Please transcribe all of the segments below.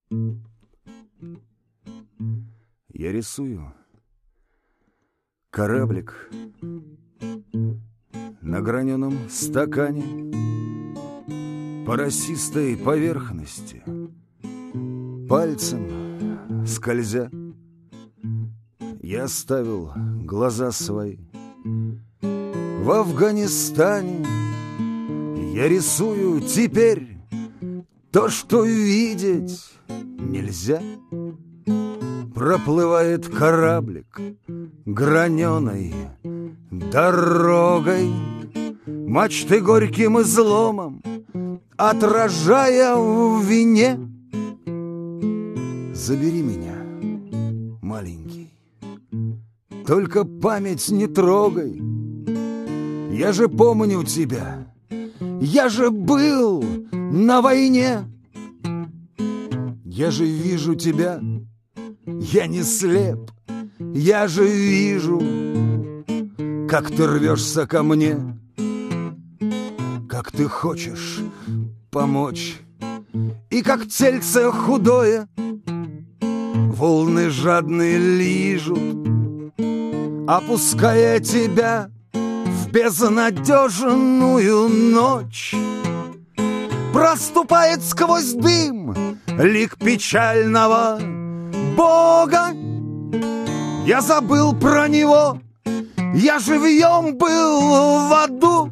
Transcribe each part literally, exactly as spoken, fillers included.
Я рисую кораблик на граненом стакане по росистой поверхности, пальцем скользя. Я оставил глаза свои в Афганистане. Я рисую теперь то, что видеть нельзя. Проплывает кораблик граненой дорогой, мачты горьким изломом отражая в вине. Забери меня, маленький, только память не трогай. Я же помню тебя, я же был на войне. Я же вижу тебя, я не слеп, я же вижу, как ты рвешься ко мне, как ты хочешь помочь, и как тельце худое волны жадные лижут, опуская тебя в безнадежную ночь. Проступает сквозь дым лик печального Бога. Я забыл про него, я живьем был в аду.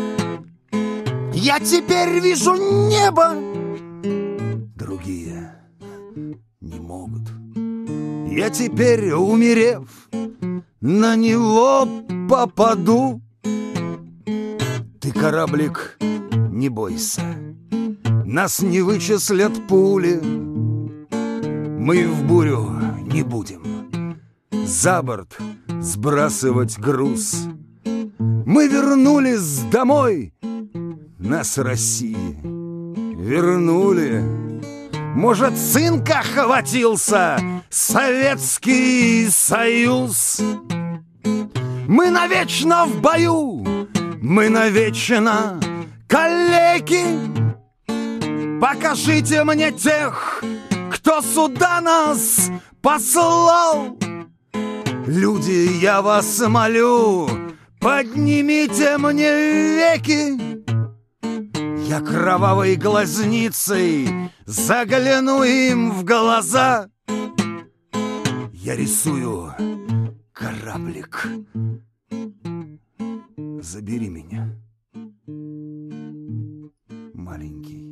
Я теперь вижу небо, другие не могут. Я теперь, умерев, на него попаду. Ты, кораблик, не бойся, нас не вычислят пули. Мы в бурю не будем за борт сбрасывать груз. Мы вернулись домой, нас России вернули. Может, цинка хватился Советский Союз. Мы навечно в бою, мы навечно калеки. Покажите мне тех, кто сюда нас послал. Люди, я вас молю, поднимите мне веки. Я кровавой глазницей загляну им в глаза. Я рисую кораблик. Забери меня, маленький.